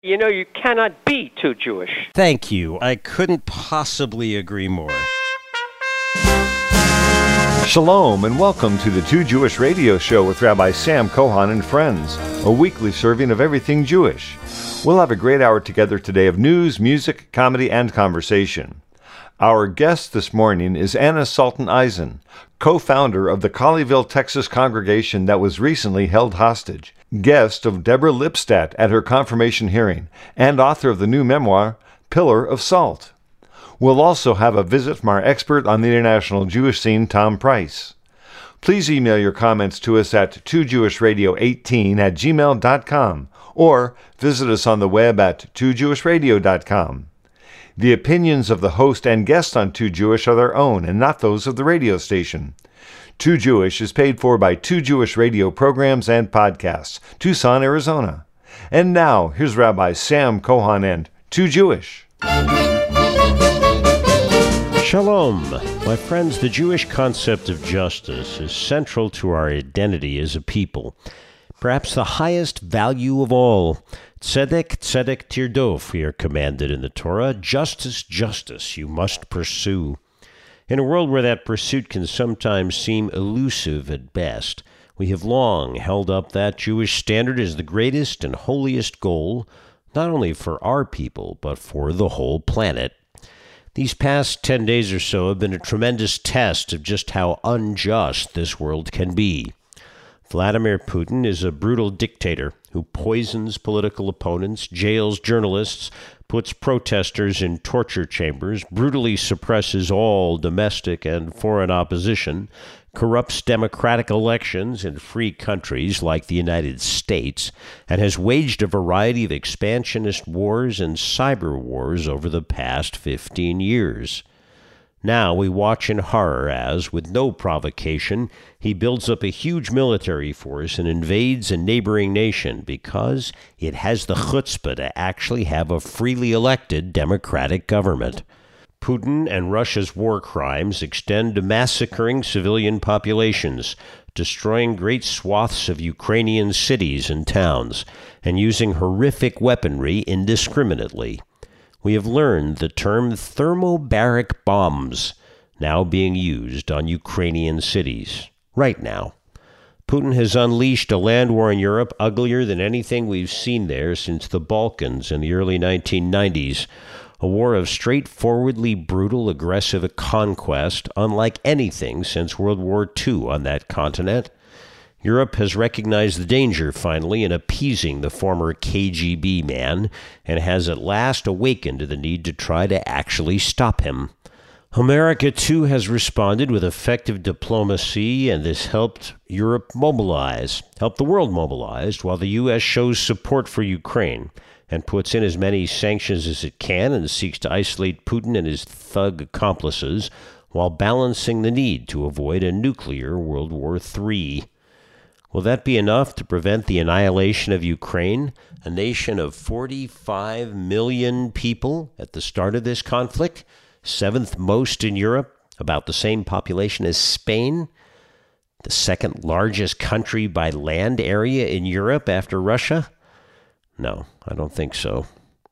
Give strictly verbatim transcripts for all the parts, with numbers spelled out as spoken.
You know, you cannot be too Jewish. Thank you. I couldn't possibly agree more. Shalom and welcome to the Too Jewish Radio Show with Rabbi Sam Kohan and friends, a weekly serving of everything Jewish. We'll have a great hour together today of news, music, comedy, and conversation. Our guest this morning is Anna Sultan Eisen, co-founder of the Colleyville, Texas congregation that was recently held hostage, guest of Deborah Lipstadt at her confirmation hearing, and author of the new memoir, Pillar of Salt. We'll also have a visit from our expert on the international Jewish scene, Tom Price. Please email your comments to us at two jewish radio eighteen at gmail dot com or visit us on the web at two jewish radio dot com. The opinions of the host and guest on Too Jewish are their own and not those of the radio station. Too Jewish is paid for by Too Jewish Radio programs and podcasts, Tucson, Arizona. And now, here's Rabbi Sam Kohan and Too Jewish. Shalom. My friends, the Jewish concept of justice is central to our identity as a people. Perhaps the highest value of all. Tzedek, tzedek tirdof, we are commanded in the Torah. Justice, justice, you must pursue. In a world where that pursuit can sometimes seem elusive at best, we have long held up that Jewish standard as the greatest and holiest goal, not only for our people, but for the whole planet. These past ten days or so have been a tremendous test of just how unjust this world can be. Vladimir Putin is a brutal dictator who poisons political opponents, jails journalists, puts protesters in torture chambers, brutally suppresses all domestic and foreign opposition, corrupts democratic elections in free countries like the United States, and has waged a variety of expansionist wars and cyber wars over the past fifteen years. Now we watch in horror as, with no provocation, he builds up a huge military force and invades a neighboring nation because it has the chutzpah to actually have a freely elected democratic government. Putin and Russia's war crimes extend to massacring civilian populations, destroying great swaths of Ukrainian cities and towns, and using horrific weaponry indiscriminately. We have learned the term thermobaric bombs now being used on Ukrainian cities. Right now. Putin has unleashed a land war in Europe uglier than anything we've seen there since the Balkans in the early nineteen nineties. A war of straightforwardly brutal, aggressive conquest, unlike anything since World War Two on that continent. Europe has recognized the danger, finally, in appeasing the former K G B man, and has at last awakened to the need to try to actually stop him. America, too, has responded with effective diplomacy, and this helped Europe mobilize, helped the world mobilize, while the U S shows support for Ukraine and puts in as many sanctions as it can and seeks to isolate Putin and his thug accomplices while balancing the need to avoid a nuclear World War Three. Will that be enough to prevent the annihilation of Ukraine, a nation of forty-five million people at the start of this conflict, seventh most in Europe, about the same population as Spain, the second largest country by land area in Europe after Russia? No, I don't think so.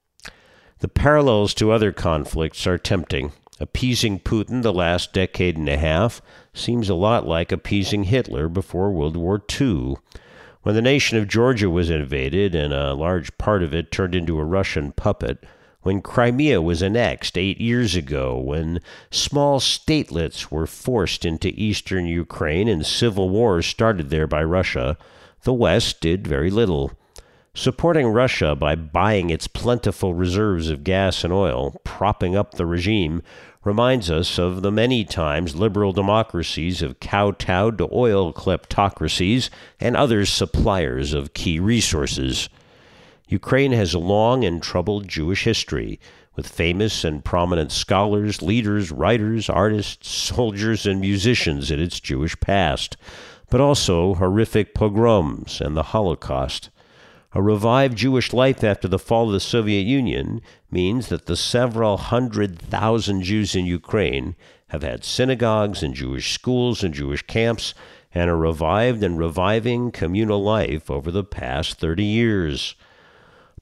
The parallels to other conflicts are tempting. Appeasing Putin the last decade and a half seems a lot like appeasing Hitler before World War Two. When the nation of Georgia was invaded and a large part of it turned into a Russian puppet, when Crimea was annexed eight years ago, when small statelets were forced into eastern Ukraine and civil war started there by Russia, the West did very little. Supporting Russia by buying its plentiful reserves of gas and oil, propping up the regime, reminds us of the many times liberal democracies have kowtowed to oil kleptocracies and other suppliers of key resources. Ukraine has a long and troubled Jewish history, with famous and prominent scholars, leaders, writers, artists, soldiers, and musicians in its Jewish past, but also horrific pogroms and the Holocaust. A revived Jewish life after the fall of the Soviet Union means that the several hundred thousand Jews in Ukraine have had synagogues and Jewish schools and Jewish camps and a revived and reviving communal life over the past thirty years.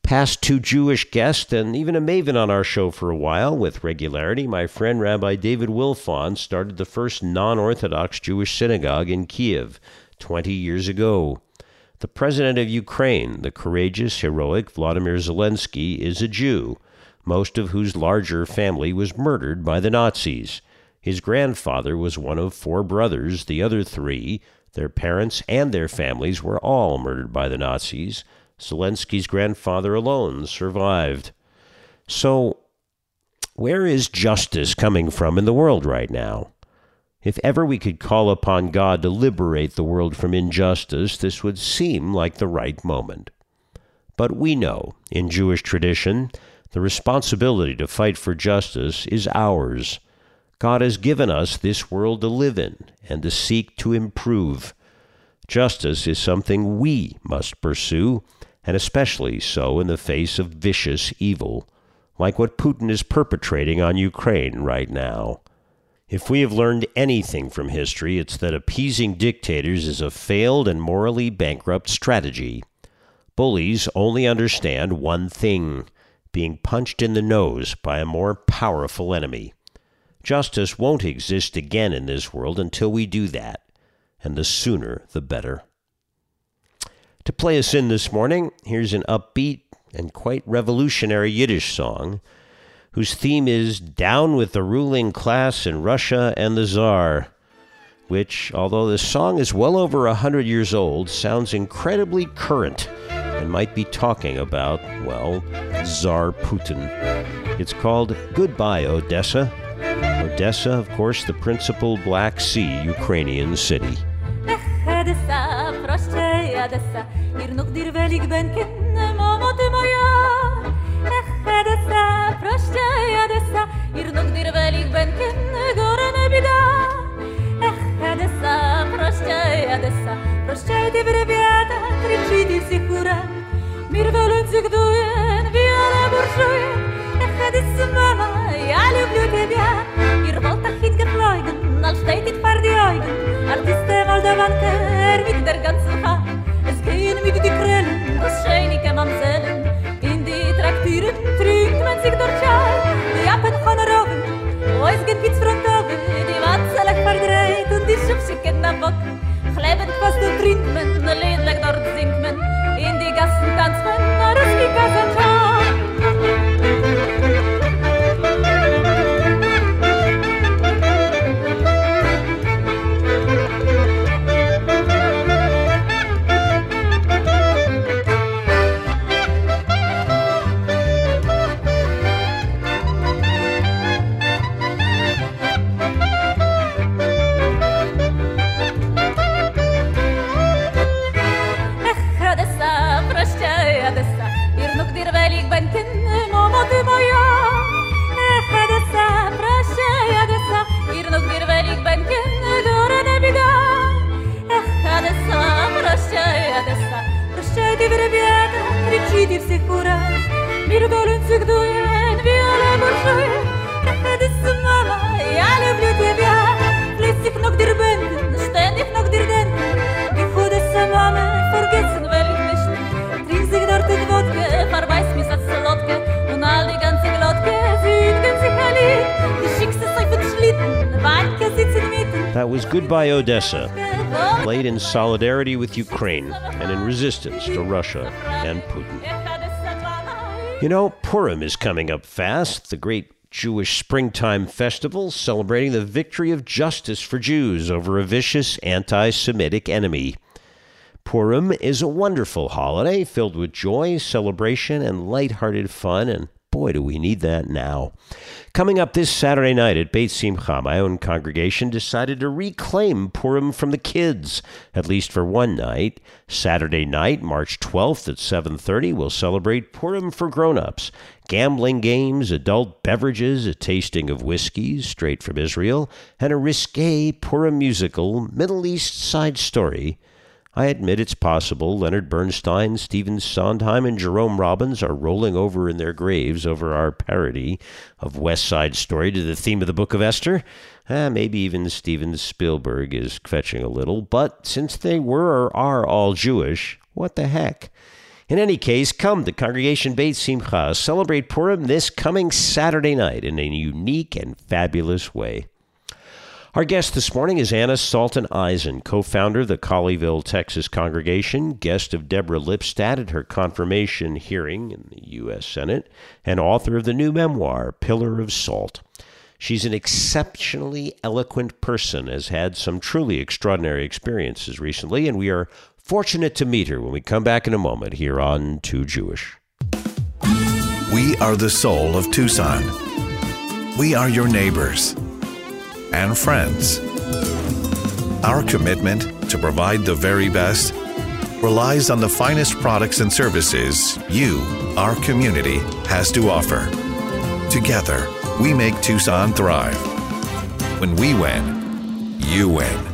Past two Jewish guests and even a maven on our show for a while with regularity, my friend Rabbi David Wilfon started the first non-Orthodox Jewish synagogue in Kiev twenty years ago. The president of Ukraine, the courageous, heroic Vladimir Zelensky, is a Jew, most of whose larger family was murdered by the Nazis. His grandfather was one of four brothers. The other three, their parents and their families, were all murdered by the Nazis. Zelensky's grandfather alone survived. So, where is justice coming from in the world right now? If ever we could call upon God to liberate the world from injustice, this would seem like the right moment. But we know, in Jewish tradition, the responsibility to fight for justice is ours. God has given us this world to live in and to seek to improve. Justice is something we must pursue, and especially so in the face of vicious evil, like what Putin is perpetrating on Ukraine right now. If we have learned anything from history, it's that appeasing dictators is a failed and morally bankrupt strategy. Bullies only understand one thing: being punched in the nose by a more powerful enemy. Justice won't exist again in this world until we do that, and the sooner the better. To play us in this morning, here's an upbeat and quite revolutionary Yiddish song whose theme is Down with the Ruling Class in Russia and the Tsar, which, although the song is well over a hundred years old, sounds incredibly current and might be talking about, well, Tsar Putin. It's called Goodbye, Odessa. Odessa, of course, the principal Black Sea Ukrainian city. Odessa, prościej Odessa, ir noch dir welig benken, mamo ty moja. Ech, Odessa, prościej Odessa, ir noch dir welig benken, gore ne bida. Ech, Odessa, prościej Odessa, prościej ty wrebiata, кричите все хура. Мир волен зигдуен, виола буржуен. Ech, Odessa, mama, я люблю тебя. Ir wollt ach hingeflogen, als steht it vor die Augen. Artiste Moldawanke, er mit der ganzen Hand. Es gehen mit die Krellen, das scheinige Mamsellen. In die Traktieren trinkt man sich dort Schal. Die Appen von Rogen, wo es geht Witz von Tove. Die Watzelach verdreht und die Schubschicken am Bock. Klebend fast und trinkt man, liedlich dort singt man. In die Gassen tanzt man, Ruski Kasanschal. That was Goodbye Odessa, played in solidarity with Ukraine and in resistance to Russia and Putin. You know, Purim is coming up fast, the great Jewish springtime festival celebrating the victory of justice for Jews over a vicious anti-Semitic enemy. Purim is a wonderful holiday filled with joy, celebration, and lighthearted fun, and boy, do we need that now. Coming up this Saturday night at Beit Simcha, my own congregation decided to reclaim Purim from the kids, at least for one night. Saturday night, March twelfth at seven thirty, we'll celebrate Purim for grown-ups. Gambling games, adult beverages, a tasting of whiskeys straight from Israel, and a risque Purim musical, Middle East side story. I admit it's possible Leonard Bernstein, Stephen Sondheim, and Jerome Robbins are rolling over in their graves over our parody of West Side Story to the theme of the Book of Esther. Eh, maybe even Steven Spielberg is fetching a little, but since they were or are all Jewish, what the heck? In any case, come to Congregation Beit Simcha, celebrate Purim this coming Saturday night in a unique and fabulous way. Our guest this morning is Anna Salton Eisen, co-founder of the Colleyville, Texas congregation, guest of Deborah Lipstadt at her confirmation hearing in the U S Senate, and author of the new memoir, Pillar of Salt. She's an exceptionally eloquent person, has had some truly extraordinary experiences recently, and we are fortunate to meet her when we come back in a moment here on Too Jewish. We are the soul of Tucson. We are your neighbors and friends. Our commitment to provide the very best relies on the finest products and services you, our community, has to offer. Together, we make Tucson thrive. When we win, you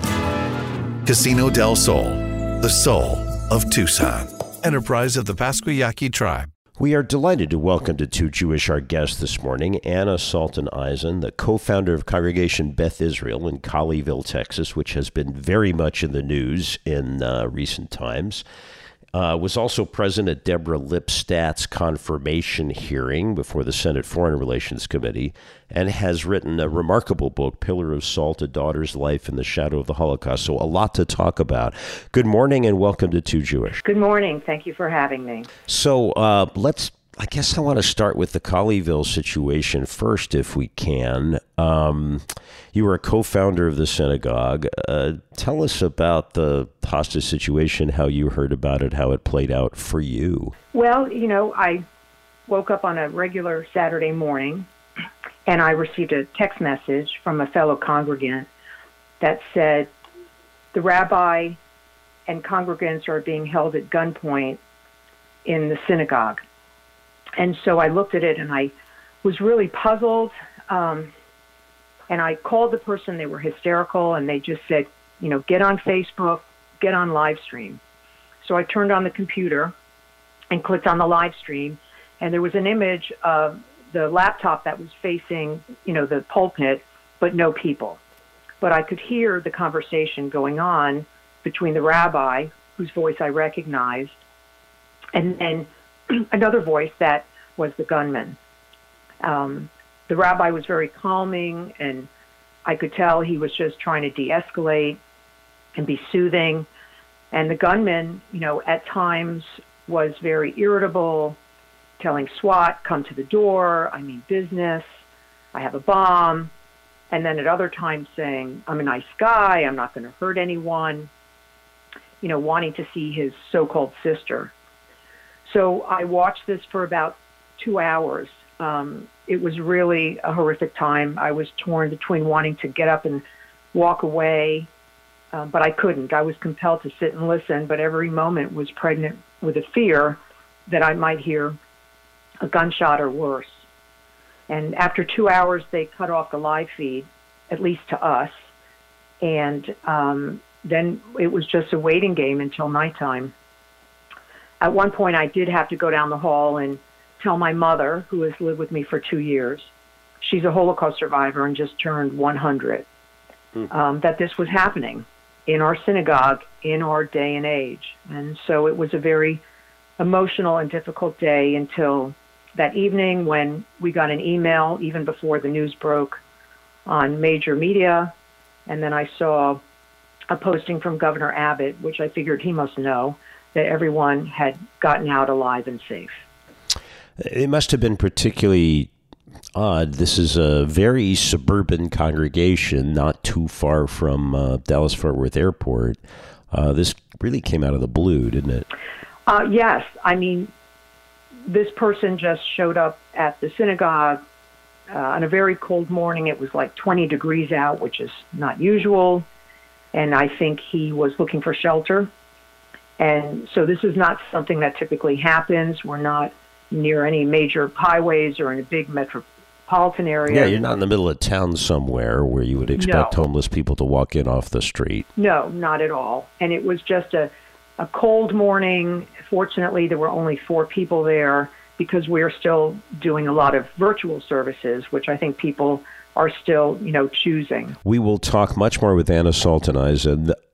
win. Casino del Sol, the soul of Tucson. Enterprise of the Pasquayaqui Tribe. We are delighted to welcome to Too Jewish our guest this morning, Anna Salton Eisen, the co-founder of Congregation Beth Israel in Colleyville, Texas, which has been very much in the news in uh, recent times. Uh, was also present at Deborah Lipstadt's confirmation hearing before the Senate Foreign Relations Committee, and has written a remarkable book, Pillar of Salt, A Daughter's Life in the Shadow of the Holocaust. So a lot to talk about. Good morning and welcome to Too Jewish. Good morning. Thank you for having me. So uh, let's, I guess I want to start with the Colleyville situation first, if we can. Um, you were a co-founder of the synagogue. Uh, tell us about the hostage situation, how you heard about it, how it played out for you. Well, you know, I woke up on a regular Saturday morning, and I received a text message from a fellow congregant that said, the rabbi and congregants are being held at gunpoint in the synagogue. And so I looked at it, and I was really puzzled. Um, and I called the person. They were hysterical, and they just said, you know, get on Facebook, get on live stream. So I turned on the computer and clicked on the live stream, and there was an image of the laptop that was facing, you know, the pulpit, but no people. But I could hear the conversation going on between the rabbi, whose voice I recognized, and then another voice that was the gunman. Um, the rabbi was very calming, and I could tell he was just trying to de-escalate and be soothing. And the gunman, you know, at times was very irritable, telling SWAT, come to the door, I mean business, I have a bomb. And then at other times saying, I'm a nice guy, I'm not going to hurt anyone, you know, wanting to see his so-called sister. So I watched this for about two hours. Um, it was really a horrific time. I was torn between wanting to get up and walk away, uh, but I couldn't. I was compelled to sit and listen, but every moment was pregnant with a fear that I might hear a gunshot or worse. And after two hours, they cut off the live feed, at least to us. And um, then it was just a waiting game until nighttime. At one point, I did have to go down the hall and tell my mother, who has lived with me for two years, she's a Holocaust survivor and just turned one hundred, mm. um, that this was happening in our synagogue in our day and age. And so it was a very emotional and difficult day until that evening when we got an email, even before the news broke, on major media. And then I saw a posting from Governor Abbott, which I figured he must know, that everyone had gotten out alive and safe. It must have been particularly odd. This is a very suburban congregation, not too far from uh, Dallas-Fort Worth Airport. Uh, this really came out of the blue, didn't it? Uh, yes. I mean, this person just showed up at the synagogue uh, on a very cold morning. It was like twenty degrees out, which is not usual. And I think he was looking for shelter. And so this is not something that typically happens. We're not near any major highways or in a big metropolitan area. Yeah, you're not in the middle of town somewhere where you would expect no. homeless people to walk in off the street. No, not at all. And it was just a, a cold morning. Fortunately, there were only four people there because we are still doing a lot of virtual services, which I think people are still, you know, choosing. We will talk much more with Anna Salton Eisen.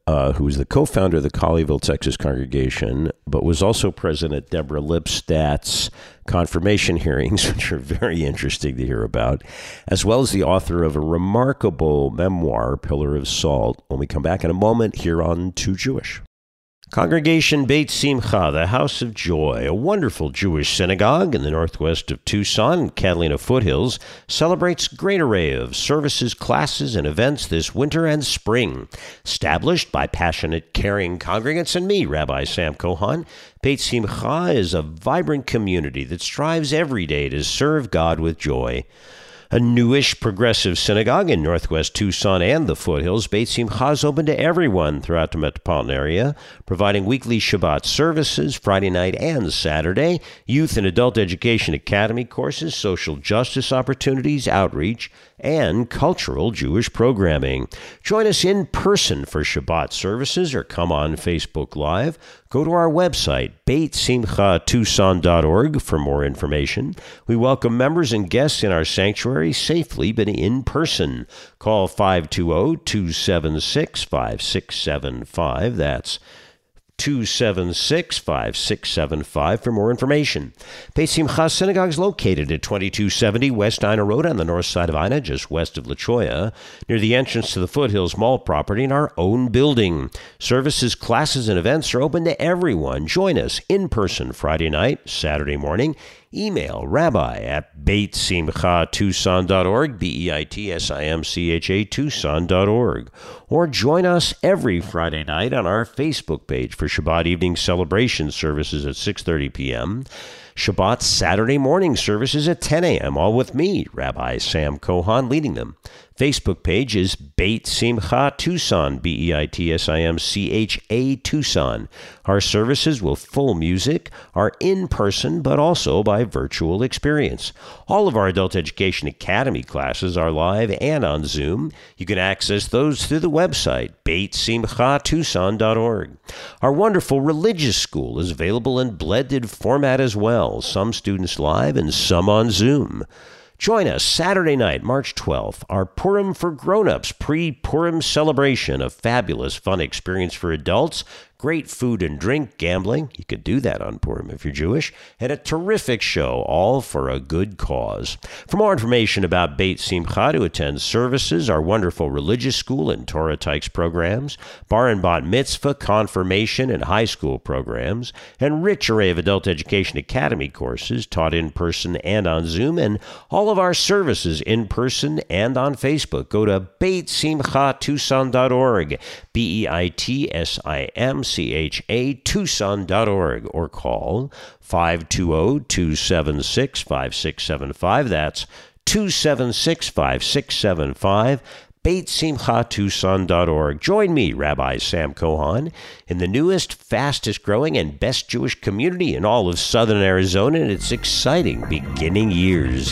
uh, who was the co-founder of the Colleyville, Texas congregation, but was also present at Deborah Lipstadt's confirmation hearings, which are very interesting to hear about, as well as the author of a remarkable memoir, Pillar of Salt. When we come back in a moment here on Too Jewish. Congregation Beit Simcha, the House of Joy, a wonderful Jewish synagogue in the northwest of Tucson, Catalina foothills, celebrates a great array of services, classes, and events this winter and spring. Established by passionate, caring congregants and me, Rabbi Sam Kohan, Beit Simcha is a vibrant community that strives every day to serve God with joy. A newish progressive synagogue in northwest Tucson and the foothills, Beit Simcha is open to everyone throughout the metropolitan area, providing weekly Shabbat services, Friday night and Saturday, youth and adult education academy courses, social justice opportunities, outreach, and cultural Jewish programming. Join us in person for Shabbat services or come on Facebook Live. Go to our website, beit simcha tucson dot org, for more information. We welcome members and guests in our sanctuary safely but in person. Call five two zero, two seven six, five six seven five. That's two seven six, five six seven five for more information. Beit Simcha Synagogue is located at twenty-two seventy West Ina Road on the north side of Ina, just west of La Cholla, near the entrance to the Foothills Mall property in our own building. Services, classes, and events are open to everyone. Join us in person Friday night, Saturday morning. Email rabbi at beit simcha tucson dot org, B E I T S I M C H A Tucson dot org. Or join us every Friday night on our Facebook page for Shabbat evening celebration services at six thirty p.m., Shabbat Saturday morning services at ten a.m., all with me, Rabbi Sam Kohan, leading them. Facebook page is Beit Simcha Tucson, B E I T S I M C H A Tucson. Our services with full music are in person, but also by virtual experience. All of our Adult Education Academy classes are live and on Zoom. You can access those through the website, beit simcha tucson dot org. Our wonderful religious school is available in blended format as well, some students live and some on Zoom. Join us Saturday night, March twelfth, our Purim for Grown-Ups pre-Purim celebration, a fabulous, fun experience for adults, great food and drink, gambling, you could do that on Purim if you're Jewish, and a terrific show, all for a good cause. For more information about Beit Simcha, to attend services, our wonderful religious school and Torah Tykes programs, bar and bat mitzvah, confirmation, and high school programs, and rich array of adult education academy courses taught in person and on Zoom, and all of our services in person and on Facebook, go to beit simcha tucson dot org, B E I T S I M C H A Tucson dot org, or call five two zero, two seven six, five six seven five. That's two seven six, five six seven five. beit simcha tucson dot org. Join me, Rabbi Sam Kohan, in the newest, fastest growing, and best Jewish community in all of southern Arizona in its exciting beginning years.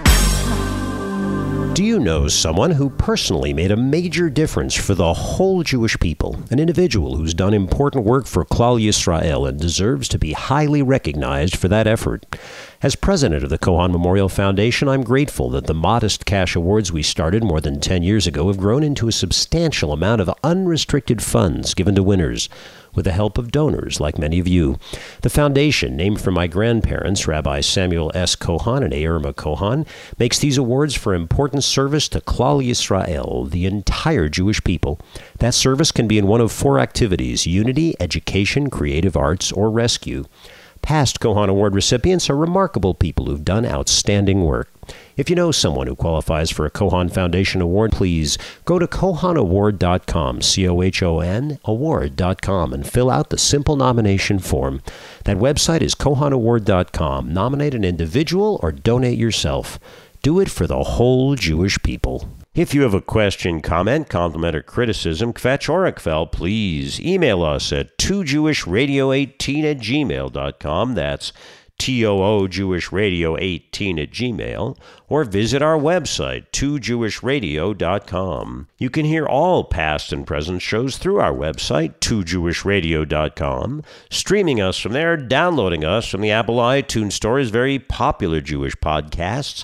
Do you know someone who personally made a major difference for the whole Jewish people? An individual who's done important work for Klal Yisrael and deserves to be highly recognized for that effort. As president of the Kohan Memorial Foundation, I'm grateful that the modest cash awards we started more than ten years ago have grown into a substantial amount of unrestricted funds given to winners, with the help of donors like many of you. The foundation, named for my grandparents, Rabbi Samuel S. Kohan and Irma Kohan, makes these awards for important service to Klal Yisrael, the entire Jewish people. That service can be in one of four activities: unity, education, creative arts, or rescue. Past Kohan Award recipients are remarkable people who've done outstanding work. If you know someone who qualifies for a Kohan Foundation Award, please go to kohan award dot com, C O H O N, award dot com, and fill out the simple nomination form. That website is kohan award dot com. Nominate an individual or donate yourself. Do it for the whole Jewish people. If you have a question, comment, compliment, or criticism, kvetch or akvel, please email us at two jewish radio eighteen at gmail dot com. That's T O O Jewish Radio eighteen at Gmail, or visit our website, two jewish radio dot com. You can hear all past and present shows through our website, two jewish radio dot com, streaming us from there, downloading us from the Apple iTunes Store's very popular Jewish podcasts,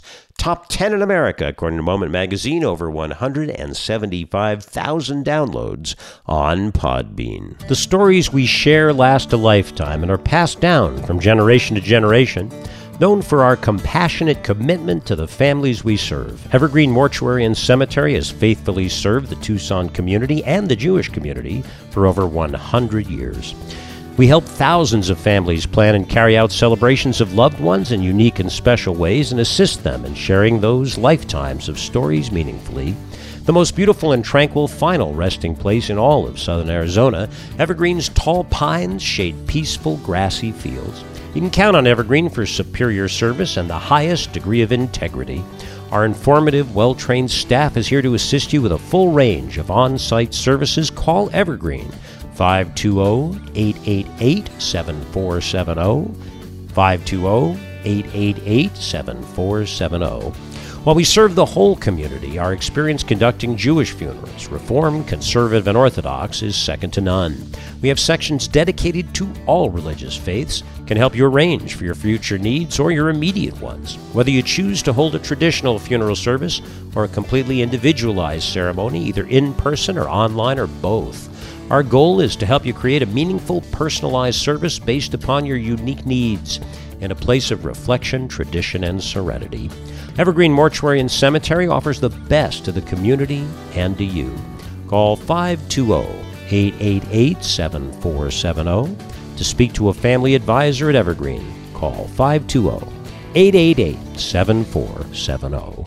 top ten in America, according to Moment Magazine, over one hundred seventy-five thousand downloads on Podbean. The stories we share last a lifetime and are passed down from generation to generation, known for our compassionate commitment to the families we serve. Evergreen Mortuary and Cemetery has faithfully served the Tucson community and the Jewish community for over one hundred years. We help thousands of families plan and carry out celebrations of loved ones in unique and special ways and assist them in sharing those lifetimes of stories meaningfully. The most beautiful and tranquil final resting place in all of southern Arizona, Evergreen's tall pines shade peaceful grassy fields. You can count on Evergreen for superior service and the highest degree of integrity. Our informative, well-trained staff is here to assist you with a full range of on-site services. Call Evergreen, five two zero, eight eight eight, seven four seven zero, five two zero, eight eight eight, seven four seven zero. While we serve the whole community, our experience conducting Jewish funerals, Reformed, Conservative, and Orthodox, is second to none. We have sections dedicated to all religious faiths, can help you arrange for your future needs or your immediate ones. Whether you choose to hold a traditional funeral service or a completely individualized ceremony, either in person or online or both, our goal is to help you create a meaningful, personalized service based upon your unique needs in a place of reflection, tradition, and serenity. Evergreen Mortuary and Cemetery offers the best to the community and to you. Call five two zero, eight eight eight, seven four seven zero. To speak to a family advisor at Evergreen, call five two zero, eight eight eight, seven four seven zero.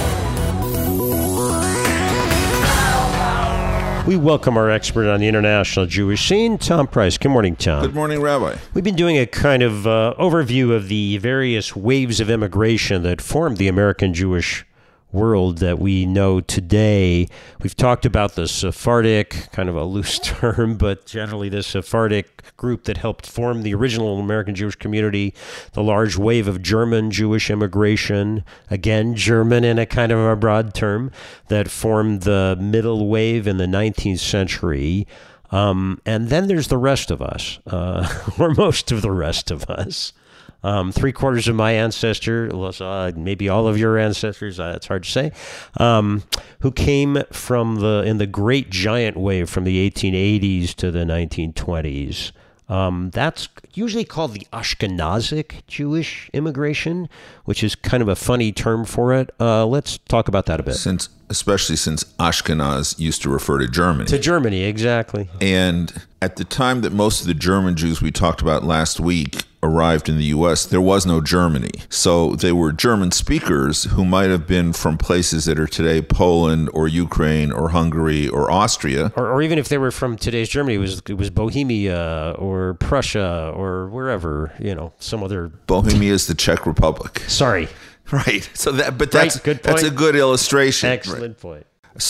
We welcome our expert on the international Jewish scene, Tom Price. Good morning, Tom. Good morning, Rabbi. We've been doing a kind of uh, overview of the various waves of immigration that formed the American Jewish world that we know today. We've talked about the Sephardic, kind of a loose term, but generally the Sephardic group that helped form the original American Jewish community, the large wave of German Jewish immigration, again, German in a kind of a broad term, that formed the middle wave in the nineteenth century. Um, and then there's the rest of us, uh, or most of the rest of us. Um, three quarters of my ancestor, uh, maybe all of your ancestors, uh, it's hard to say, um, who came from the in the great giant wave from the eighteen eighties to the nineteen twenties. Um, that's usually called the Ashkenazic Jewish immigration, which is kind of a funny term for it. Uh, let's talk about that a bit. Since, especially since Ashkenaz used to refer to Germany. To Germany, exactly. And at the time that most of the German Jews we talked about last week arrived in the U S, there was no Germany. So they were German speakers who might have been from places that are today Poland or Ukraine or Hungary or Austria. Or, or even if they were from today's Germany, it was, it was Bohemia or Prussia or wherever, you know, some other... Bohemia is the Czech Republic. Sorry. Right. So that, but that's, right, good that's a good illustration. Excellent right. point.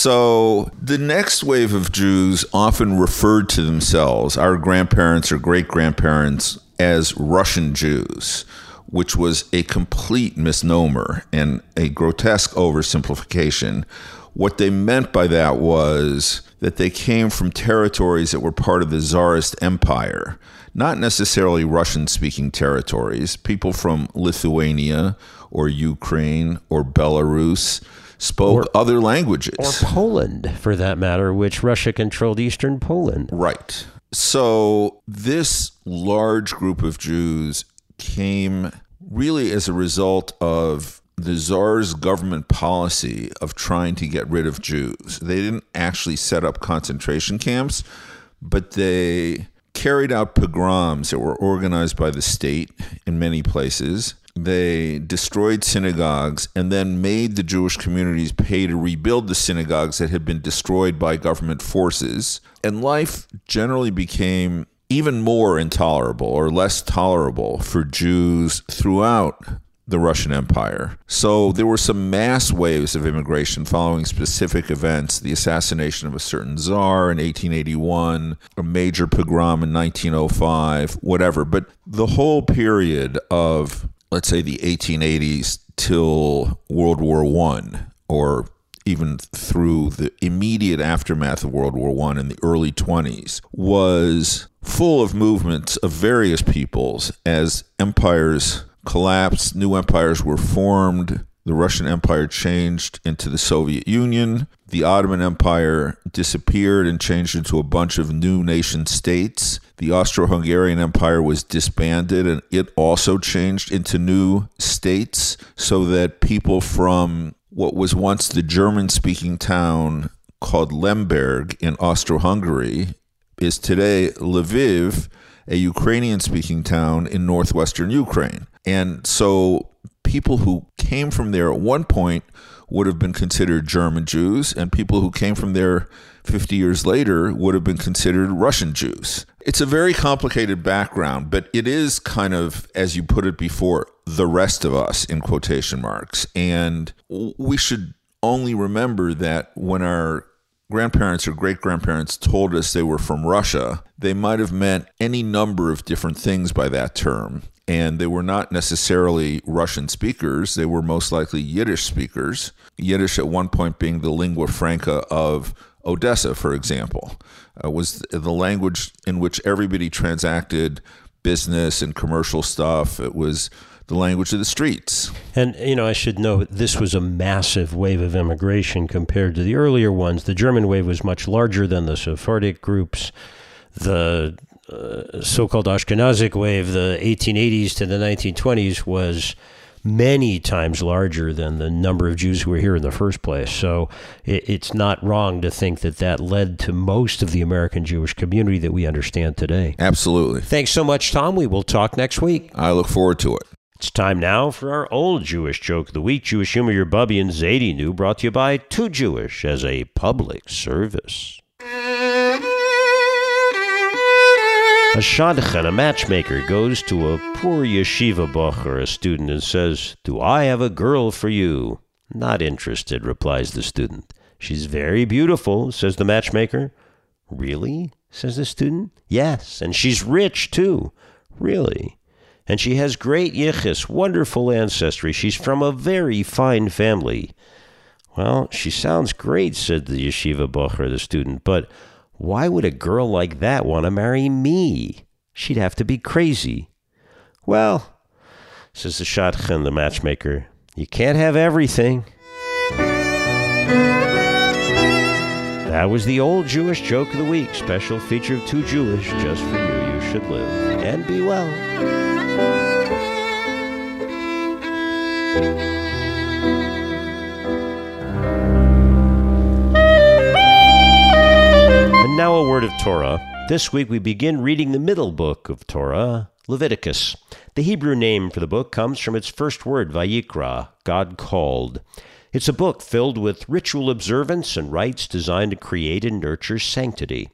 So the next wave of Jews often referred to themselves, our grandparents or great-grandparents, as Russian Jews, which was a complete misnomer and a grotesque oversimplification. What they meant by that was that they came from territories that were part of the Tsarist Empire, not necessarily Russian-speaking territories. People from Lithuania or Ukraine or Belarus spoke or, other languages. Or Poland, for that matter, which Russia controlled eastern Poland. Right. So this large group of Jews came really as a result of the Tsar's government policy of trying to get rid of Jews. They didn't actually set up concentration camps, but they carried out pogroms that were organized by the state in many places. They destroyed synagogues and then made the Jewish communities pay to rebuild the synagogues that had been destroyed by government forces. And life generally became even more intolerable or less tolerable for Jews throughout the Russian Empire. So there were some mass waves of immigration following specific events, the assassination of a certain czar in eighteen eighty-one, a major pogrom in nineteen oh five, whatever. But the whole period of, let's say, the eighteen eighties till World War One, or even through the immediate aftermath of World War One in the early twenties, was full of movements of various peoples as empires collapsed, new empires were formed, The Russian Empire changed into the Soviet Union. The Ottoman Empire disappeared and changed into a bunch of new nation states. The Austro-Hungarian Empire was disbanded, and it also changed into new states, so that people from what was once the German-speaking town called Lemberg in Austro-Hungary is today Lviv, a Ukrainian-speaking town in northwestern Ukraine. And so people who came from there at one point would have been considered German Jews, and people who came from there fifty years later would have been considered Russian Jews. It's a very complicated background, but it is kind of, as you put it before, the rest of us, in quotation marks. And we should only remember that when our grandparents or great-grandparents told us they were from Russia, they might have meant any number of different things by that term. And they were not necessarily Russian speakers. They were most likely Yiddish speakers. Yiddish at one point being the lingua franca of Odessa, for example, uh, was the language in which everybody transacted business and commercial stuff. It was the language of the streets. And, you know, I should note, this was a massive wave of immigration compared to the earlier ones. The German wave was much larger than the Sephardic groups. The uh, so-called Ashkenazic wave, the eighteen eighties to the nineteen twenties, was many times larger than the number of Jews who were here in the first place. So it, it's not wrong to think that that led to most of the American Jewish community that we understand today. Absolutely. Thanks so much, Tom. We will talk next week. I look forward to it. It's time now for our old Jewish joke of the week. Jewish humor your Bubby and Zadie knew, brought to you by Too Jewish as a public service. A shadchan, a matchmaker, goes to a poor yeshiva bocher, a student, and says, "Do I have a girl for you?" "Not interested," replies the student. "She's very beautiful," says the matchmaker. "Really?" says the student. "Yes, and she's rich, too." "Really?" "And she has great yichus, wonderful ancestry. She's from a very fine family." "Well, she sounds great," said the yeshiva bocher, the student, "but why would a girl like that want to marry me? She'd have to be crazy." "Well," says the shadchan, the matchmaker, "you can't have everything." That was the old Jewish joke of the week, special feature of Too Jewish, just for you. You should live and be well. And now a word of Torah. This week we begin reading the middle book of Torah, Leviticus. The Hebrew name for the book comes from its first word, Vayikra, God called. It's a book filled with ritual observance and rites designed to create and nurture sanctity.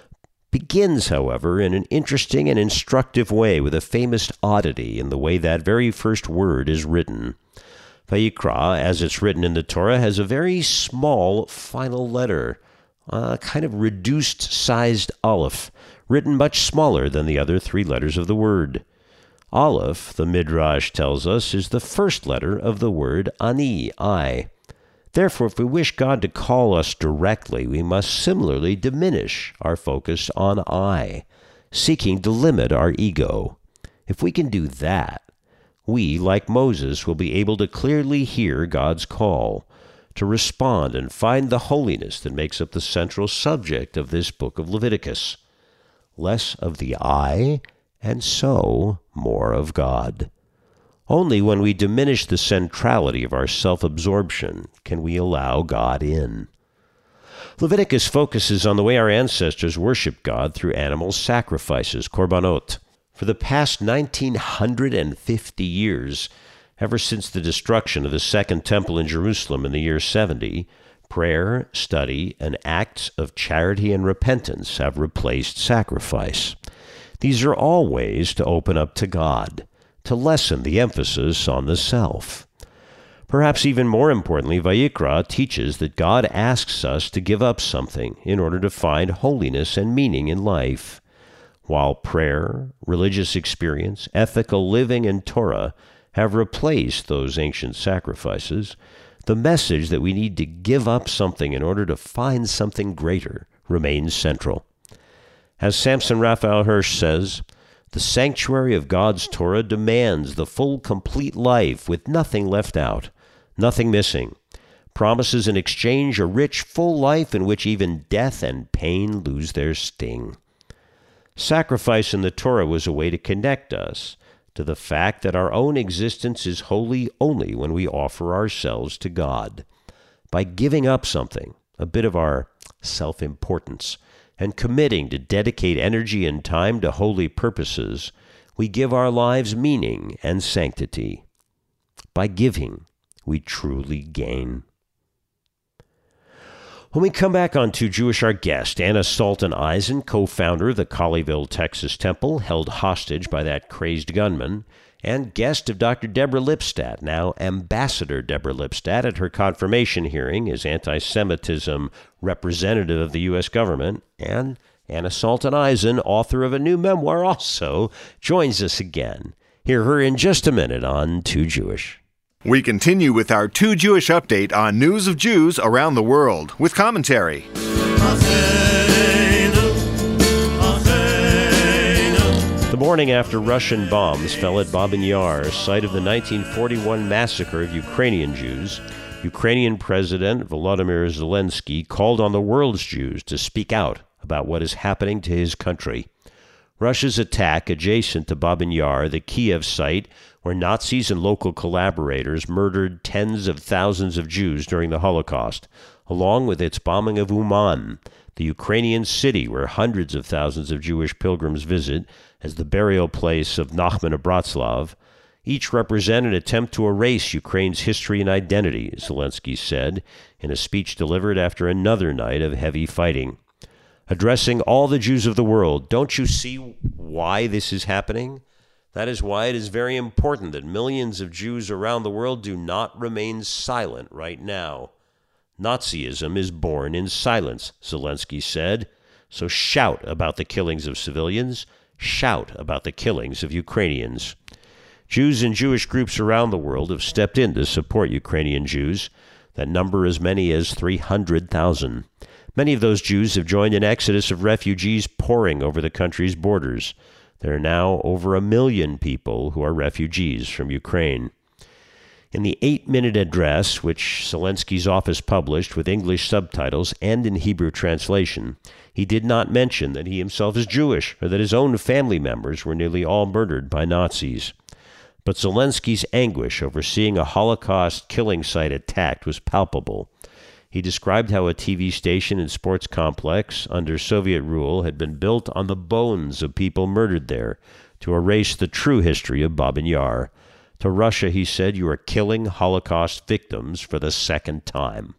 Begins, however, in an interesting and instructive way with a famous oddity in the way that very first word is written. Vayikra, as it's written in the Torah, has a very small final letter, a kind of reduced-sized aleph, written much smaller than the other three letters of the word. Aleph, the Midrash tells us, is the first letter of the word ani, I. Therefore, if we wish God to call us directly, we must similarly diminish our focus on I, seeking to limit our ego. If we can do that, we, like Moses, will be able to clearly hear God's call, to respond and find the holiness that makes up the central subject of this book of Leviticus. Less of the I, and so more of God. Only when we diminish the centrality of our self-absorption can we allow God in. Leviticus focuses on the way our ancestors worshiped God through animal sacrifices, korbanot. For the past nineteen fifty years, ever since the destruction of the Second Temple in Jerusalem in the year seventy, prayer, study, and acts of charity and repentance have replaced sacrifice. These are all ways to open up to God, to lessen the emphasis on the self. Perhaps even more importantly, Vayikra teaches that God asks us to give up something in order to find holiness and meaning in life. While prayer, religious experience, ethical living, and Torah have replaced those ancient sacrifices, the message that we need to give up something in order to find something greater remains central. As Samson Raphael Hirsch says, the sanctuary of God's Torah demands the full, complete life with nothing left out, Nothing missing. Promises in exchange a rich, full life in which even death and pain lose their sting. Sacrifice in the Torah was a way to connect us to the fact that our own existence is holy only when we offer ourselves to God. By giving up something, a bit of our self-importance, and committing to dedicate energy and time to holy purposes, we give our lives meaning and sanctity. By giving, we truly gain. When we come back on Too Jewish, our guest, Anna Salton Eisen, co-founder of the Colleyville, Texas Temple, held hostage by that crazed gunman, and guest of Doctor Deborah Lipstadt, now Ambassador Deborah Lipstadt, at her confirmation hearing as anti-Semitism representative of the U S government, and Anna Salton Eisen, author of a new memoir, also joins us again. Hear her in just a minute on Too Jewish. We continue with our Too Jewish update on news of Jews around the world with commentary. The morning after Russian bombs fell at Babin Yar, site of the nineteen forty-one massacre of Ukrainian Jews, Ukrainian President Volodymyr Zelensky called on the world's Jews to speak out about what is happening to his country. Russia's attack adjacent to Babin Yar, the Kiev site where Nazis and local collaborators murdered tens of thousands of Jews during the Holocaust, along with its bombing of Uman, the Ukrainian city where hundreds of thousands of Jewish pilgrims visit as the burial place of Nachman of Bratslav, each represent an attempt to erase Ukraine's history and identity, Zelensky said in a speech delivered after another night of heavy fighting. Addressing all the Jews of the world, don't you see why this is happening? That is why it is very important that millions of Jews around the world do not remain silent right now. Nazism is born in silence, Zelensky said. So shout about the killings of civilians. Shout about the killings of Ukrainians. Jews and Jewish groups around the world have stepped in to support Ukrainian Jews. That number as many as three hundred thousand. Many of those Jews have joined an exodus of refugees pouring over the country's borders. There are now over a million people who are refugees from Ukraine. In the eight-minute address, which Zelensky's office published with English subtitles and in Hebrew translation, he did not mention that he himself is Jewish or that his own family members were nearly all murdered by Nazis. But Zelensky's anguish over seeing a Holocaust killing site attacked was palpable. He described how a T V station and sports complex under Soviet rule had been built on the bones of people murdered there to erase the true history of Babin Yar. To Russia, he said, you are killing Holocaust victims for the second time.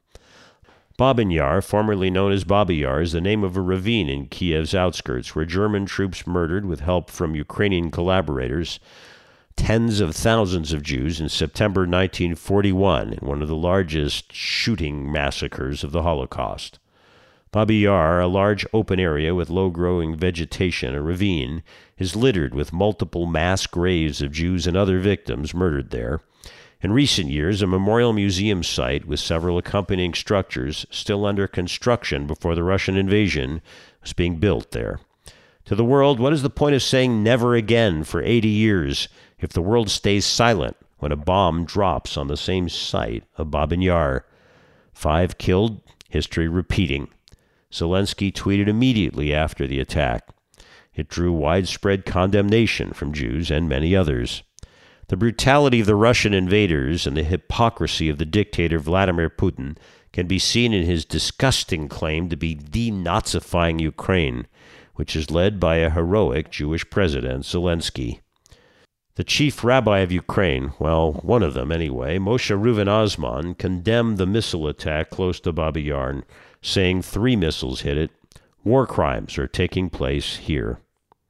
Babin Yar, formerly known as Babi Yar, is the name of a ravine in Kiev's outskirts where German troops murdered, with help from Ukrainian collaborators, tens of thousands of Jews in September nineteen forty-one in one of the largest shooting massacres of the Holocaust. Babi Yar, a large open area with low-growing vegetation, a ravine, is littered with multiple mass graves of Jews and other victims murdered there. In recent years, a memorial museum site with several accompanying structures still under construction before the Russian invasion was being built there. To the world, what is the point of saying never again for eighty years if the world stays silent when a bomb drops on the same site of Babin Yar? Five killed, history repeating. Zelensky tweeted immediately after the attack. It drew widespread condemnation from Jews and many others. The brutality of the Russian invaders and the hypocrisy of the dictator Vladimir Putin can be seen in his disgusting claim to be denazifying Ukraine, which is led by a heroic Jewish president, Zelensky. The chief rabbi of Ukraine, well, one of them anyway, Moshe Reuven Osman, condemned the missile attack close to Babi Yar, saying three missiles hit it. War crimes are taking place here.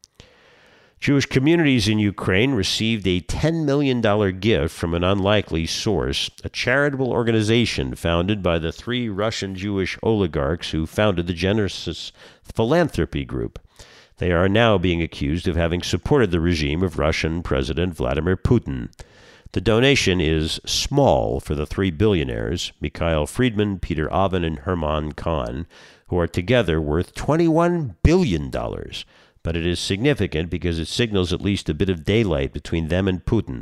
Jewish communities in Ukraine received a ten million dollars gift from an unlikely source, a charitable organization founded by the three Russian Jewish oligarchs who founded the Genesis Philanthropy Group. They are now being accused of having supported the regime of Russian President Vladimir Putin. The donation is small for the three billionaires, Mikhail Friedman, Peter Avin, and Herman Kahn, who are together worth twenty-one billion dollars. But it is significant because it signals at least a bit of daylight between them and Putin,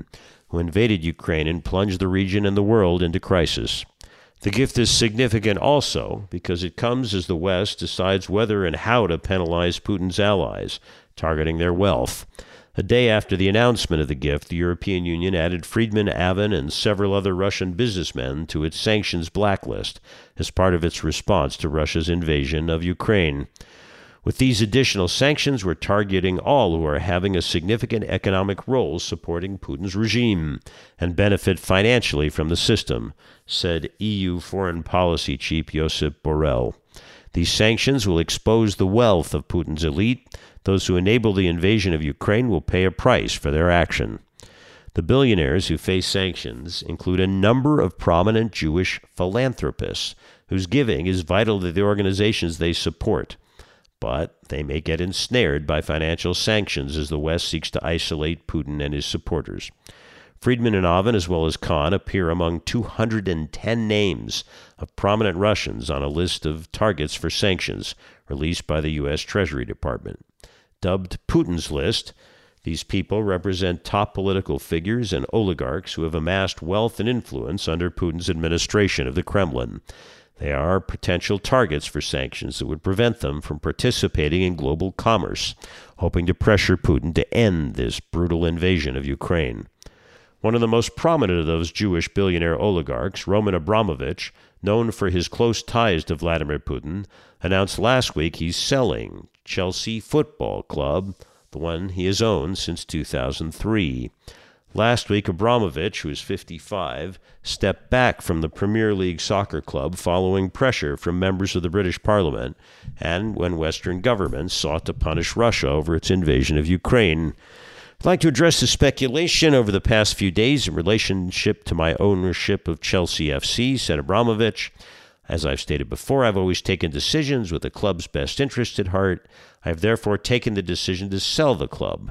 who invaded Ukraine and plunged the region and the world into crisis. The gift is significant also because it comes as the West decides whether and how to penalize Putin's allies, targeting their wealth. A day after the announcement of the gift, the European Union added Friedman, Avin, and several other Russian businessmen to its sanctions blacklist as part of its response to Russia's invasion of Ukraine. With these additional sanctions, we're targeting all who are having a significant economic role supporting Putin's regime and benefit financially from the system, said E U Foreign Policy Chief Josep Borrell. These sanctions will expose the wealth of Putin's elite. Those who enable the invasion of Ukraine will pay a price for their action. The billionaires who face sanctions include a number of prominent Jewish philanthropists whose giving is vital to the organizations they support. But they may get ensnared by financial sanctions as the West seeks to isolate Putin and his supporters. Friedman and Avin, as well as Khan, appear among two hundred ten names of prominent Russians on a list of targets for sanctions released by the U S Treasury Department. Dubbed Putin's List, these people represent top political figures and oligarchs who have amassed wealth and influence under Putin's administration of the Kremlin. They are potential targets for sanctions that would prevent them from participating in global commerce, hoping to pressure Putin to end this brutal invasion of Ukraine. One of the most prominent of those Jewish billionaire oligarchs, Roman Abramovich, known for his close ties to Vladimir Putin, announced last week he's selling Chelsea Football Club, the one he has owned since two thousand three. Last week, Abramovich, who is fifty-five, stepped back from the Premier League soccer club following pressure from members of the British Parliament and when Western governments sought to punish Russia over its invasion of Ukraine. I'd like to address the speculation over the past few days in relationship to my ownership of Chelsea F C, said Abramovich. As I've stated before, I've always taken decisions with the club's best interest at heart. I have therefore taken the decision to sell the club.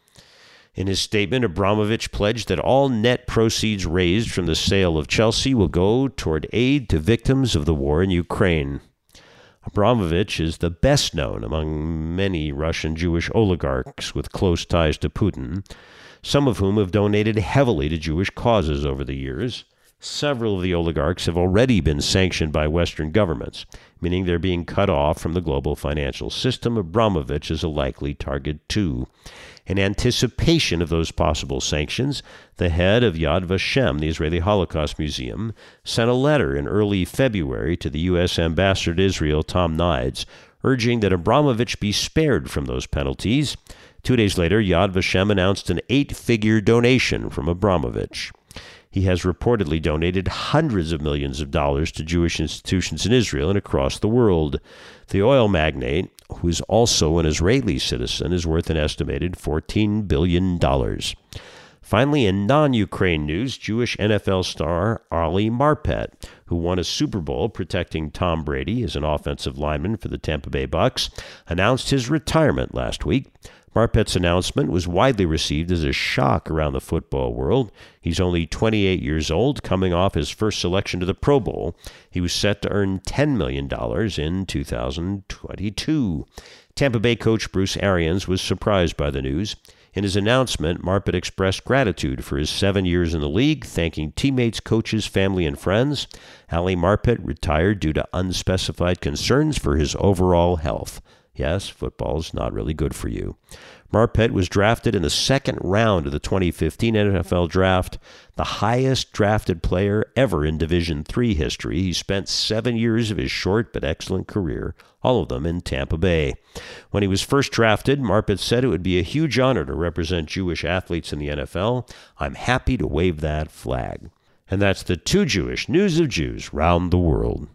In his statement, Abramovich pledged that all net proceeds raised from the sale of Chelsea will go toward aid to victims of the war in Ukraine. Abramovich is the best known among many Russian Jewish oligarchs with close ties to Putin, some of whom have donated heavily to Jewish causes over the years. Several of the oligarchs have already been sanctioned by Western governments, meaning they're being cut off from the global financial system. Abramovich is a likely target too. In anticipation of those possible sanctions, the head of Yad Vashem, the Israeli Holocaust Museum, sent a letter in early February to the U S ambassador to Israel, Tom Nides, urging that Abramovich be spared from those penalties. Two days later, Yad Vashem announced an eight-figure donation from Abramovich. He has reportedly donated hundreds of millions of dollars to Jewish institutions in Israel and across the world. The oil magnate, who is also an Israeli citizen, is worth an estimated fourteen billion dollars. Finally, in non-Ukraine news, Jewish N F L star Ali Marpet, who won a Super Bowl protecting Tom Brady as an offensive lineman for the Tampa Bay Bucks, announced his retirement last week. Marpet's announcement was widely received as a shock around the football world. He's only twenty-eight years old, coming off his first selection to the Pro Bowl. He was set to earn ten million dollars in two thousand twenty-two. Tampa Bay coach Bruce Arians was surprised by the news. In his announcement, Marpet expressed gratitude for his seven years in the league, thanking teammates, coaches, family, and friends. Ali Marpet retired due to unspecified concerns for his overall health. Yes, football's not really good for you. Marpet was drafted in the second round of the twenty fifteen N F L Draft, the highest drafted player ever in Division three history. He spent seven years of his short but excellent career, all of them in Tampa Bay. When he was first drafted, Marpet said it would be a huge honor to represent Jewish athletes in the N F L. I'm happy to wave that flag. And that's the Too Jewish News of Jews round the world.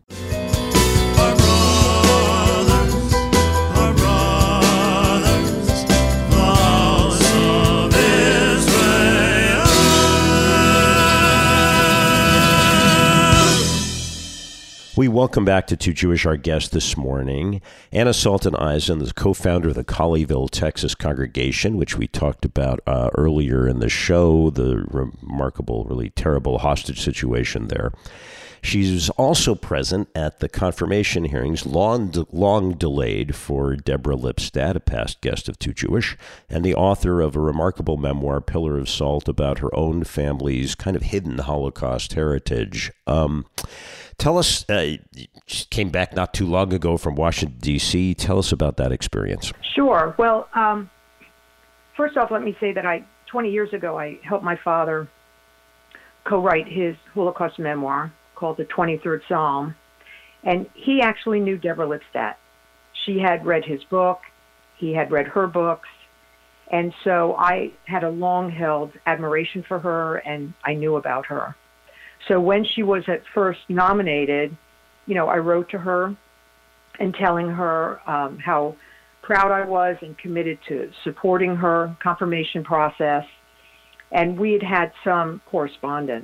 We welcome back to Too Jewish our guest this morning, Anna Salton-Eisen, the co-founder of the Colleyville, Texas congregation, which we talked about uh, earlier in the show, the remarkable, really terrible hostage situation there. She's also present at the confirmation hearings, long, long delayed for Deborah Lipstadt, a past guest of Too Jewish, and the author of a remarkable memoir, Pillar of Salt, about her own family's kind of hidden Holocaust heritage. Um, tell us, uh, you came back not too long ago from Washington, D C Tell us about that experience. Sure. Well, um, first off, let me say that I, twenty years ago, I helped my father co-write his Holocaust memoir called The twenty-third Psalm. And he actually knew Deborah Lipstadt. She had read his book. He had read her books. And so I had a long-held admiration for her, and I knew about her. So when she was at first nominated, you know, I wrote to her and telling her um, how proud I was and committed to supporting her confirmation process. And we had had some correspondence.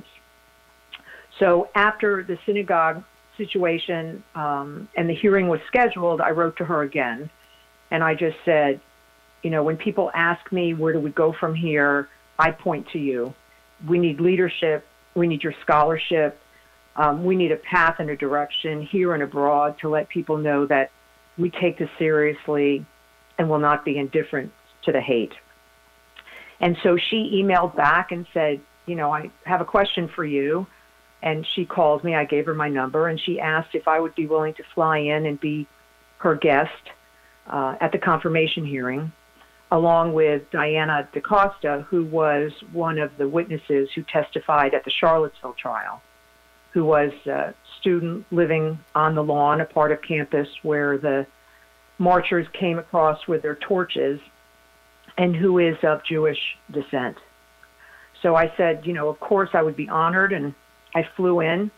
So after the synagogue situation um, and the hearing was scheduled, I wrote to her again. And I just said, you know, when people ask me, where do we go from here, I point to you. We need leadership. We need your scholarship. Um, we need a path and a direction here and abroad to let people know that we take this seriously and will not be indifferent to the hate. And so she emailed back and said, you know, I have a question for you. And she called me. I gave her my number, and she asked if I would be willing to fly in and be her guest uh, at the confirmation hearing, along with Diana DaCosta, who was one of the witnesses who testified at the Charlottesville trial, who was a student living on the lawn, a part of campus where the marchers came across with their torches, and who is of Jewish descent. So I said, you know, of course I would be honored, and I flew in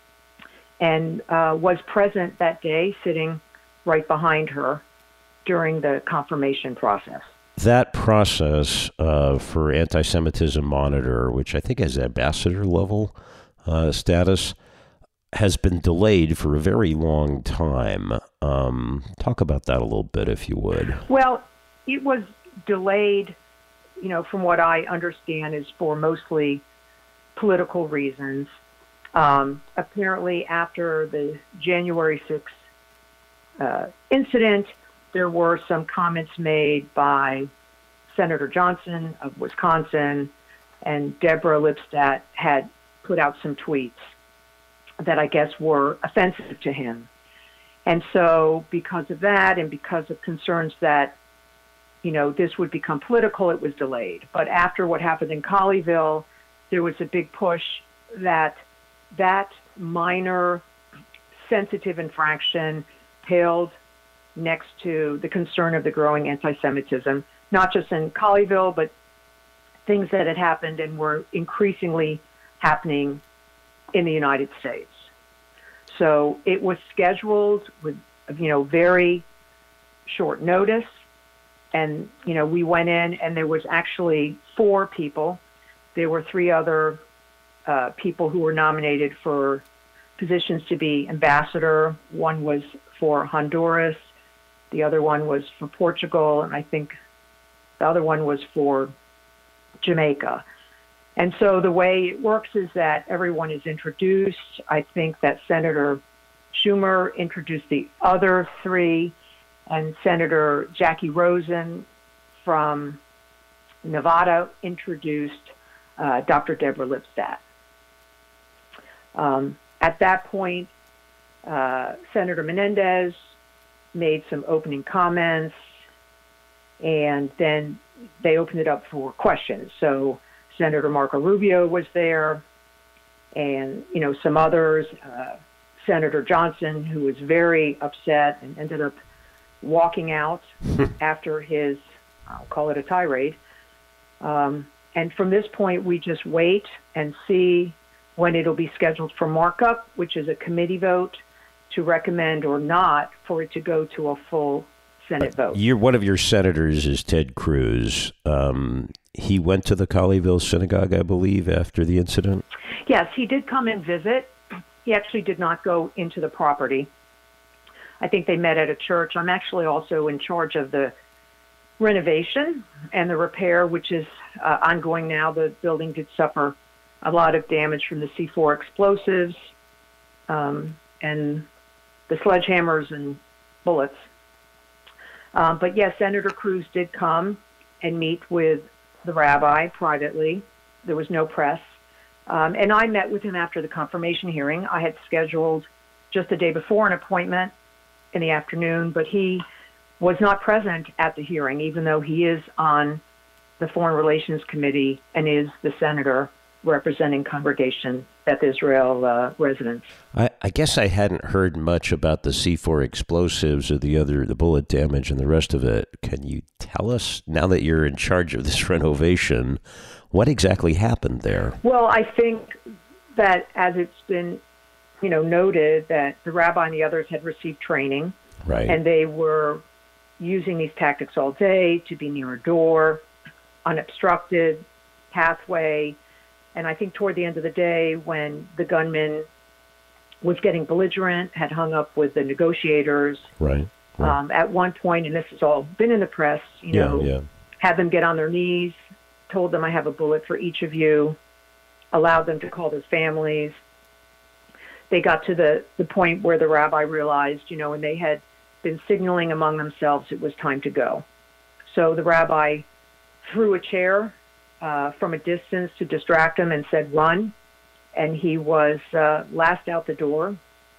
and uh, was present that day, sitting right behind her during the confirmation process. That process uh, for Anti-Semitism Monitor, which I think has ambassador level uh, status, has been delayed for a very long time. Um, talk about that a little bit, if you would. Well, it was delayed, you know, from what I understand, is for mostly political reasons. Um, apparently, after the January sixth uh, incident, there were some comments made by Senator Johnson of Wisconsin, and Deborah Lipstadt had put out some tweets that I guess were offensive to him. And so because of that, and because of concerns that, you know, this would become political, it was delayed. But after what happened in Colleyville, there was a big push that that minor sensitive infraction paled next to the concern of the growing anti-Semitism, not just in Colleyville, but things that had happened and were increasingly happening in the United States. So it was scheduled with, you know, very short notice. And, you know, we went in and there was actually four people. There were three other uh, people who were nominated for positions to be ambassador. One was for Honduras. The other one was for Portugal. And I think the other one was for Jamaica. And so the way it works is that everyone is introduced. I think that Senator Schumer introduced the other three, and Senator Jackie Rosen from Nevada introduced uh, Doctor Deborah Lipstadt. Um, at that point, uh, Senator Menendez made some opening comments, and then they opened it up for questions. So Senator Marco Rubio was there, and, you know, some others. Uh, Senator Johnson, who was very upset and ended up walking out after his, I'll call it a tirade. Um, and from this point, we just wait and see when it'll be scheduled for markup, which is a committee vote to recommend or not for it to go to a full Senate vote. You're, one of your senators is Ted Cruz. Um, he went to the Colleyville Synagogue, I believe, after the incident? Yes, he did come and visit. He actually did not go into the property. I think they met at a church. I'm actually also in charge of the renovation and the repair, which is uh, ongoing now. The building did suffer a lot of damage from the C four explosives. um, and the sledgehammers and bullets. Um, but yes, Senator Cruz did come and meet with the rabbi privately. There was no press. Um, and I met with him after the confirmation hearing. I had scheduled just the day before an appointment in the afternoon, but he was not present at the hearing, even though he is on the Foreign Relations Committee and is the senator representing Congregation Beth Israel uh, residents. I, I guess I hadn't heard much about the C four explosives or the other, the bullet damage and the rest of it. Can you tell us, now that you're in charge of this renovation, what exactly happened there? Well, I think that as it's been, you know, noted that the rabbi and the others had received training, right, and they were using these tactics all day to be near a door, unobstructed pathway. And I think toward the end of the day, when the gunman was getting belligerent, had hung up with the negotiators, right, right. Um, at one point, and this has all been in the press, you yeah, know, yeah. had them get on their knees, told them, I have a bullet for each of you, allowed them to call their families. They got to the, the point where the rabbi realized, you know, when they had been signaling among themselves, it was time to go. So the rabbi threw a chair uh, from a distance to distract him and said, run. And he was uh, last out the door,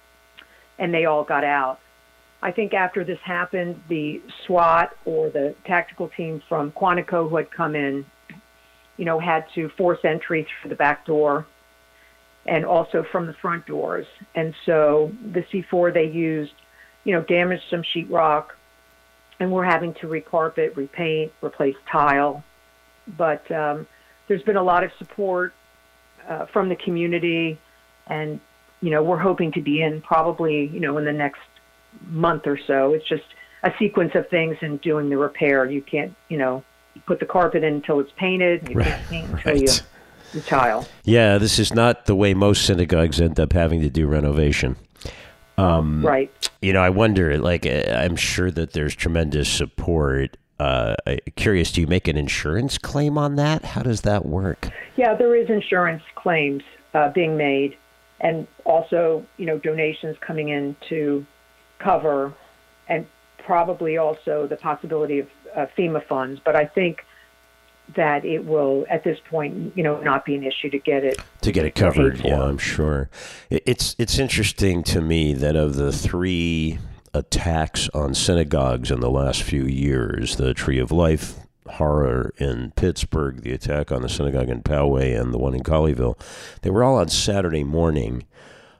and they all got out. I think after this happened, the SWAT or the tactical team from Quantico who had come in, you know, had to force entry through the back door and also from the front doors. And so the C four they used, you know, damaged some sheetrock, and we're having to recarpet, repaint, replace tile. But um, there's been a lot of support uh, from the community, and, you know, we're hoping to be in probably, you know, in the next month or so. It's just a sequence of things and doing the repair. You can't, you know, put the carpet in until it's painted. You right, can't paint until right. you, you tile. Yeah, this is not the way most synagogues end up having to do renovation. Um, right. You know, I wonder, like, I'm sure that there's tremendous support. Uh, curious, do you make an insurance claim on that? How does that work? Yeah, there is insurance claims uh, being made, and also, you know, donations coming in to cover, and probably also the possibility of uh, FEMA funds. But I think that it will, at this point, you know, not be an issue to get it to get it covered. For. Yeah, I'm sure. It's it's interesting to me that of the three attacks on synagogues in the last few years, the Tree of Life horror in Pittsburgh, the attack on the synagogue in Poway, and the one in Colleyville, they were all on Saturday morning,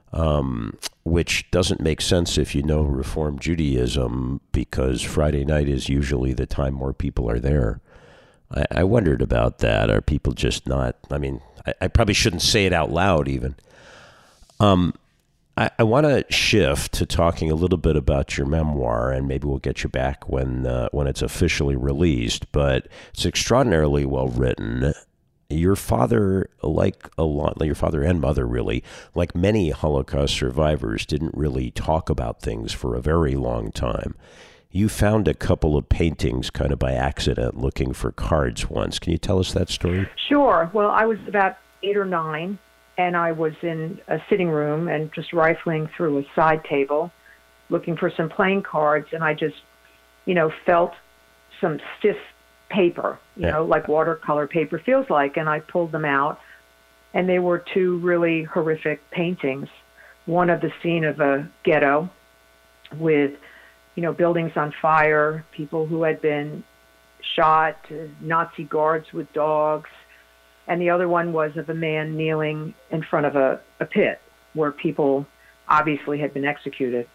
um, which doesn't make sense if you know Reform Judaism, because Friday night is usually the time more people are there. I, I wondered about that. Are people just not, I mean, I, I probably shouldn't say it out loud even. Um, I, I want to shift to talking a little bit about your memoir, and maybe we'll get you back when uh, when it's officially released. But it's extraordinarily well written. Your father, like a lot, your father and mother, really, like many Holocaust survivors, didn't really talk about things for a very long time. You found a couple of paintings kind of by accident looking for cards once. Can you tell us that story? Sure. Well, I was about eight or nine, and I was in a sitting room and just rifling through a side table looking for some playing cards, and I just, you know, felt some stiff paper, you yeah. know, like watercolor paper feels like, and I pulled them out, and they were two really horrific paintings. One of the scene of a ghetto with, you know, buildings on fire, people who had been shot, Nazi guards with dogs, and the other one was of a man kneeling in front of a, a pit where people obviously had been executed.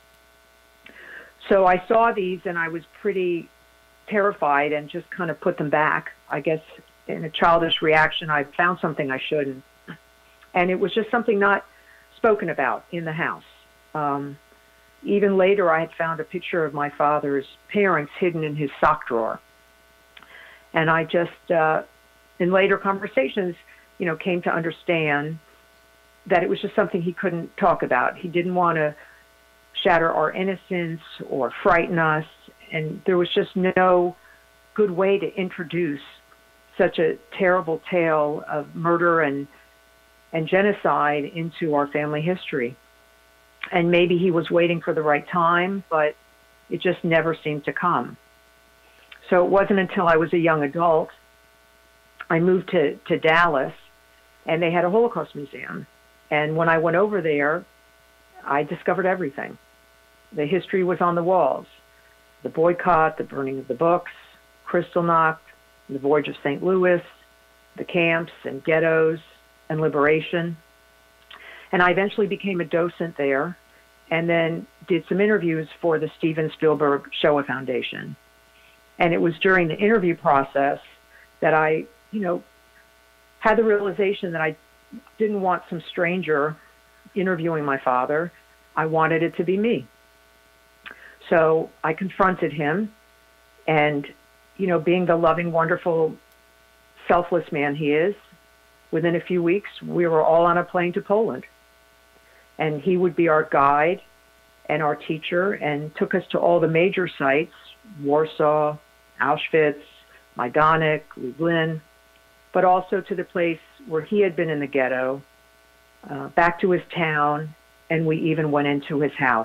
So I saw these, and I was pretty terrified and just kind of put them back. I guess in a childish reaction, I found something I shouldn't. And it was just something not spoken about in the house. Um, even later, I had found a picture of my father's parents hidden in his sock drawer. And I just, uh, in later conversations, you know, came to understand that it was just something he couldn't talk about. He didn't want to shatter our innocence or frighten us. And there was just no good way to introduce such a terrible tale of murder and and genocide into our family history. and maybe he was waiting for the right time, but it just never seemed to come. So it wasn't until I was a young adult, I moved to, to Dallas, and they had a Holocaust museum. And when I went over there, I discovered everything. The history was on the walls. The boycott, the burning of the books, Kristallnacht, the voyage of Saint Louis, the camps and ghettos and liberation. And I eventually became a docent there and then did some interviews for the Steven Spielberg Shoah Foundation. And it was during the interview process that I, you know, had the realization that I didn't want some stranger interviewing my father. I wanted it to be me. So I confronted him, and, you know, being the loving, wonderful, selfless man he is, within a few weeks, we were all on a plane to Poland. And he would be our guide and our teacher and took us to all the major sites, Warsaw, Auschwitz, Majdanek, Lublin, but also to the place where he had been in the ghetto, uh, back to his town, and we even went into his house.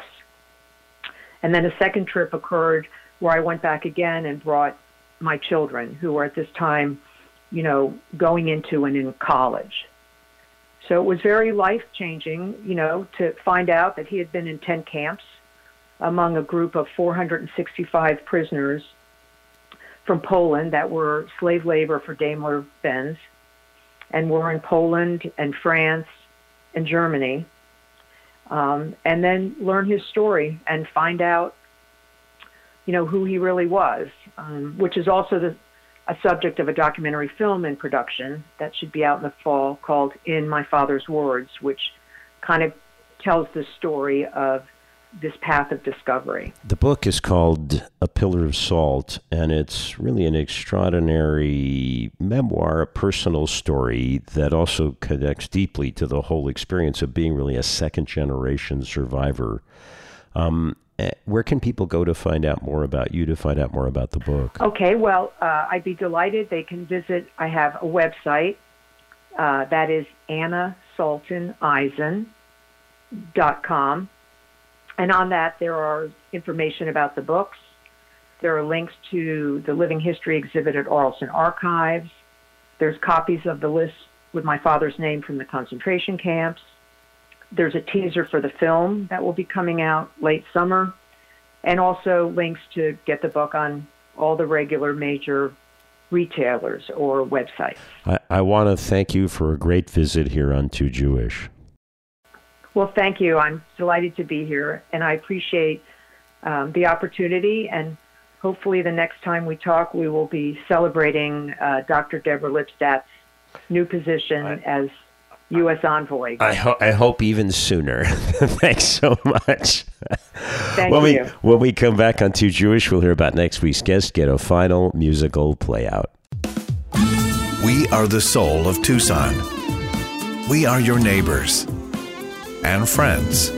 And then a second trip occurred where I went back again and brought my children, who were at this time, you know, going into and in college. So it was very life-changing, you know, to find out that he had been in ten camps among a group of four hundred sixty-five prisoners from Poland that were slave labor for Daimler-Benz, and were in Poland and France and Germany. Um, and then learn his story and find out, you know, who he really was, um, which is also the, a subject of a documentary film in production that should be out in the fall called In My Father's Words, which kind of tells the story of this path of discovery. The book is called A Pillar of Salt, and it's really an extraordinary memoir, a personal story that also connects deeply to the whole experience of being really a second-generation survivor. Um, where can people go to find out more about you, to find out more about the book? Okay, well, uh, I'd be delighted. They can visit, I have a website, uh, that is Anna Salton Eisen dot com. And on that, there are information about the books. There are links to the Living History exhibit at Arlson Archives. There's copies of the list with my father's name from the concentration camps. There's a teaser for the film that will be coming out late summer, and also links to get the book on all the regular major retailers or websites. I, I want to thank you for a great visit here on Too Jewish. Well, thank you. I'm delighted to be here, and I appreciate um, the opportunity, and hopefully the next time we talk, we will be celebrating uh, Doctor Deborah Lipstadt's new position I, as U S Envoy. I, ho- I hope even sooner. Thanks so much. Thank when you. We, when we come back on Too Jewish, we'll hear about next week's guest, get a final musical play out. We are the soul of Tucson. We are your neighbors and friends.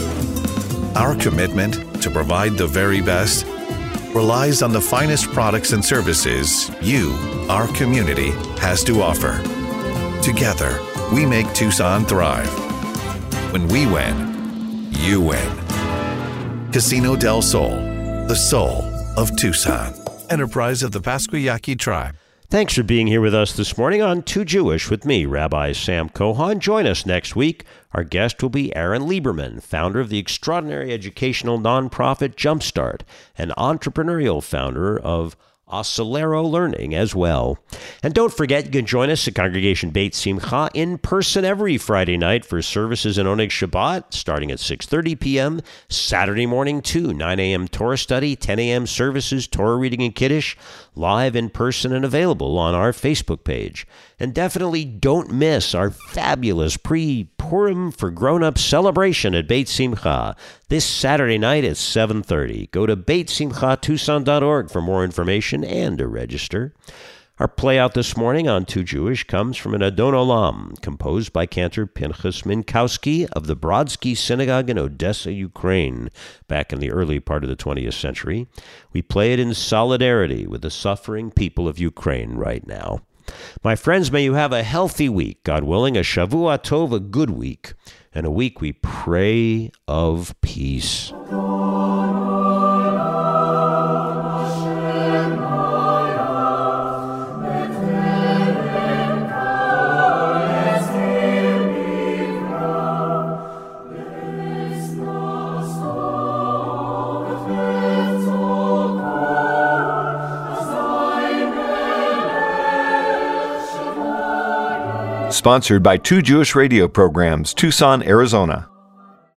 Our commitment to provide the very best relies on the finest products and services you, our community, has to offer. Together, we make Tucson thrive. When we win, you win. Casino del Sol, the soul of Tucson. Enterprise of the Pasquayaqui Tribe. Thanks for being here with us this morning on Too Jewish with me, Rabbi Sam Cohon. Join us next week. Our guest will be Aaron Lieberman, founder of the extraordinary educational nonprofit Jumpstart, and entrepreneurial founder of Oscillero Learning as well. And don't forget, you can join us at Congregation Beit Simcha in person every Friday night for services in Oneg Shabbat, starting at six thirty p.m., Saturday morning too, nine a.m. Torah study, ten a.m. services, Torah reading and Kiddush, live in person and available on our Facebook page. And definitely don't miss our fabulous pre-Purim for grown-ups celebration at Beit Simcha this Saturday night at seven thirty. Go to beit simcha tucson dot org for more information and to register. Our play out this morning on Too Jewish comes from an Adon Olam, composed by cantor Pinchas Minkowski of the Brodsky Synagogue in Odessa, Ukraine, back in the early part of the twentieth century. We play it in solidarity with the suffering people of Ukraine right now. My friends, may you have a healthy week, God willing, a Shavua Tov, a good week, and a week we pray of peace. Sponsored by two Jewish radio programs, Tucson, Arizona.